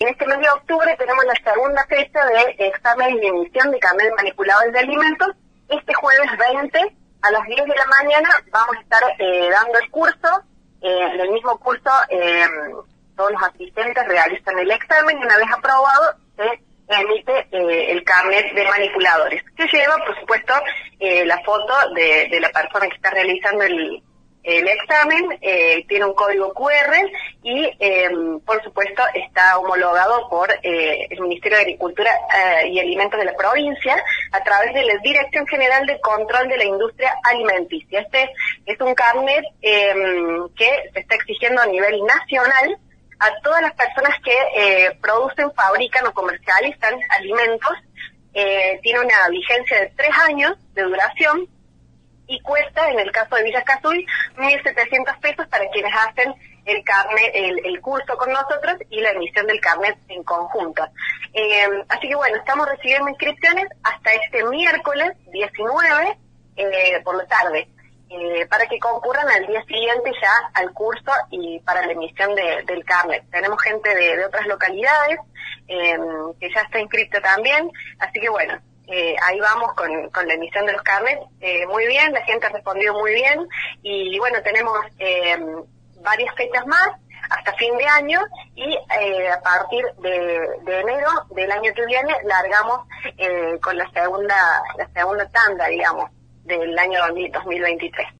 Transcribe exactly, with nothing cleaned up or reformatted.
En este mes de octubre tenemos la segunda fecha de examen y emisión de carnet de manipuladores de alimentos. Este jueves veinte a las diez de la mañana vamos a estar eh, dando el curso. Eh, en el mismo curso eh, todos los asistentes realizan el examen y una vez aprobado se emite eh, el carnet de manipuladores, que lleva, por supuesto, eh, la foto de, de la persona que está realizando el, el examen, eh, tiene un código cu erre y, eh, por supuesto, está homologado por eh, el Ministerio de Agricultura eh, y Alimentos de la provincia a través de la Dirección General de Control de la Industria Alimenticia. Este es un carnet eh, que se está exigiendo a nivel nacional a todas las personas que eh, producen, fabrican o comercializan alimentos. Eh, tiene una vigencia de tres años de duración y cuesta, en el caso de Villa Casuy, mil setecientos pesos para quienes hacen el carnet, el, el curso con nosotros y la emisión del carnet en conjunto. Eh, así que bueno, estamos recibiendo inscripciones hasta este miércoles diecinueve eh, por la tarde. Eh, para que concurran al día siguiente ya al curso y para la emisión de, del carnet. Tenemos gente de, de otras localidades eh, que ya está inscrita también, así que bueno, eh, ahí vamos con, con la emisión de los carnets, eh, muy bien, la gente ha respondido muy bien y bueno, tenemos eh, varias fechas más hasta fin de año y eh, a partir de, de enero del año que viene largamos eh, con la segunda, la segunda tanda, digamos, del año dos mil veintitrés.